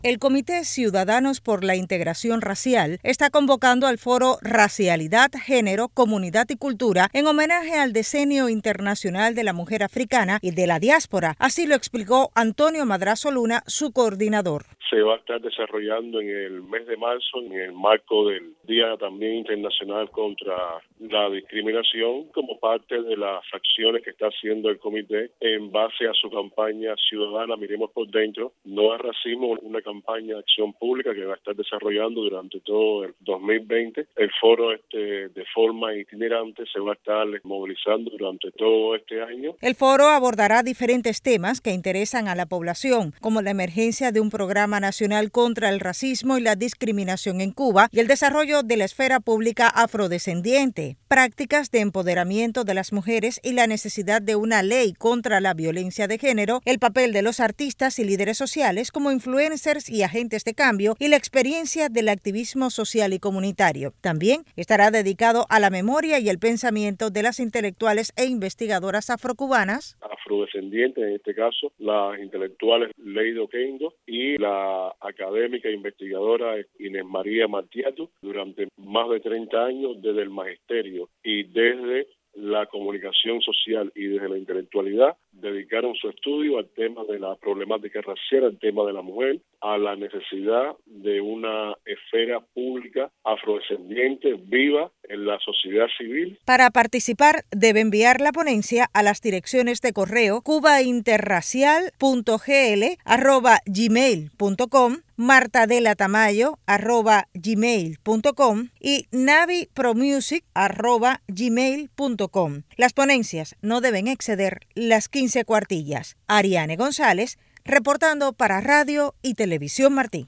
El Comité Ciudadanos por la Integración Racial está convocando al foro Racialidad, Género, Comunidad y Cultura en homenaje al Decenio Internacional de la Mujer Africana y de la Diáspora. Así lo explicó Antonio Madrazo Luna, su coordinador. Se va a estar desarrollando en el mes de marzo, en el marco del Día también Internacional contra la Discriminación, como parte de las acciones que está haciendo el comité en base a su campaña ciudadana Miremos por Dentro, No al Racismo, una campaña de acción pública que va a estar desarrollando durante todo el 2020. El foro de forma itinerante se va a estar movilizando durante todo este año. El foro abordará diferentes temas que interesan a la población, como la emergencia de un programa nacional contra el racismo y la discriminación en Cuba y el desarrollo de la esfera pública afrodescendiente, prácticas de empoderamiento de las mujeres y la necesidad de una ley contra la violencia de género, el papel de los artistas y líderes sociales como influencers y agentes de cambio y la experiencia del activismo social y comunitario. También estará dedicado a la memoria y el pensamiento de las intelectuales e investigadoras afrocubanas, afrodescendientes, en este caso, las intelectuales Lady Oquendo y la académica e investigadora Inés María Martiato, durante más de 30 años desde el magisterio y desde la comunicación social y desde la intelectualidad, dedicaron su estudio al tema de la problemática racial, al tema de la mujer, a la necesidad de una esfera pública afrodescendiente viva en la sociedad civil. Para participar debe enviar la ponencia a las direcciones de correo cubainterracial.gl@gmail.com, martadelatamayo@gmail.com y navipromusic@gmail.com. Las ponencias no deben exceder las 15 cuartillas. Ariane González, reportando para Radio y Televisión Martí.